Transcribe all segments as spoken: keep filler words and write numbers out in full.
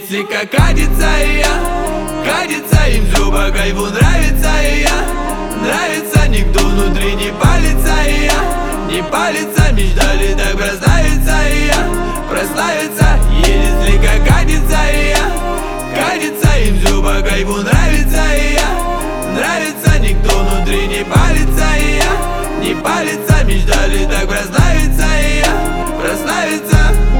слегка катится, и я катится, им все по кайфу нравится, и я нравится, никто внутри не палится, и я не палится, мечтали так прославиться, и я прославиться, едет слегка катится, и я катится, им все по кайфу нравится, и я нравится, никто внутри не палится, и я не палится, мечтали так прославиться, и я прославиться.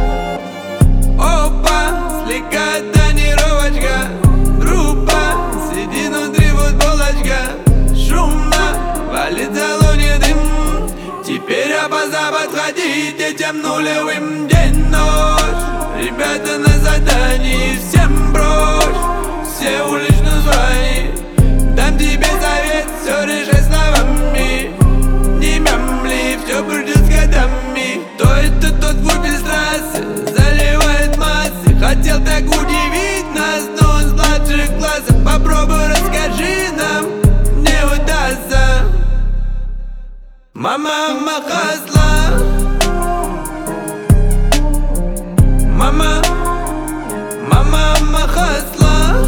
Опа, слегка тонировочка, группа, сидит внутри футболочка, шумно, валит в салоне дым. Теперь опоздал подходить этим нулевым день-ночь. Ребята на задании, всем брось, все уличные звони. Дам тебе совет, все решай словами. Не мямли, все будет с годами. То это тот футбол с трассы заливает массы. Хотел так удивить нас, но он с младших классов. Попробуй расскажи нам, не удастся. Мама, мама хасла, мама, мама, мама хасла.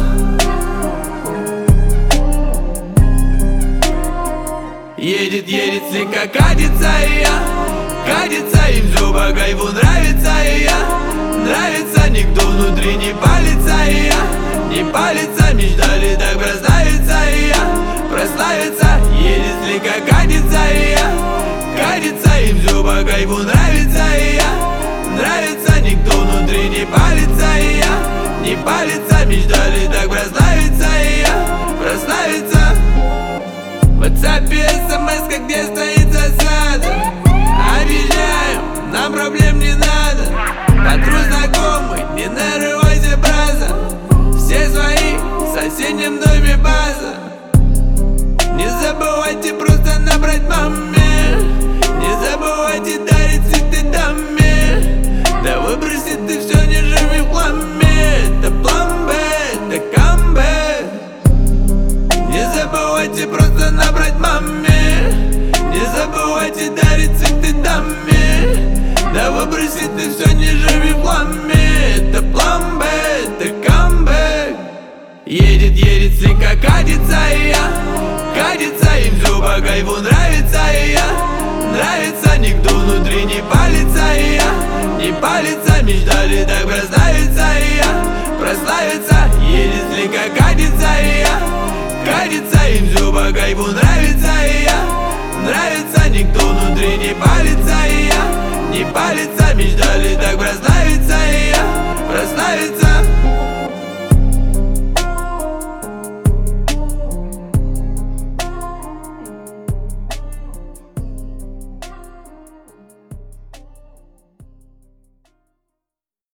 Едет, едет, слегка катится, и я катится, им все по кайфу нравится, и я нравится, никто внутри не палится, и я не палится, мечтали так прославиться, и я прославиться, едет, слегка катится, и я катится, им все по кайфу нравится, и я нравится, никто внутри не палится, и я не палится, мечтали так прославиться, и я прославиться. В WhatsApp смс, где стоит засада. Объезжаем, нам проблем не надо. Патруль знакомый, не нарывайся, браза. Все свои, в соседнем доме база. Не забывайте просто набрать маме. Не забывайте дарить цветы даме. Да выброси ты все, не живи в хламе. Это план Б, это камбэк. Не забывайте просто набрать маме. Не забывайте дарить цветы даме. Да выброси ты все, не живи в хламе. Это план Б, это камбэк. Едет, едет, слегка катится, и я катится, им все по кайфу нравится, и я нравится, никто внутри не палится, и я не палится, мечтали так прославиться, и я прославиться, едет, слегка катится, и я катится, им все по кайфу нравится, и я нравится, никто внутри не палится, и я не палится, мечтали так прославиться.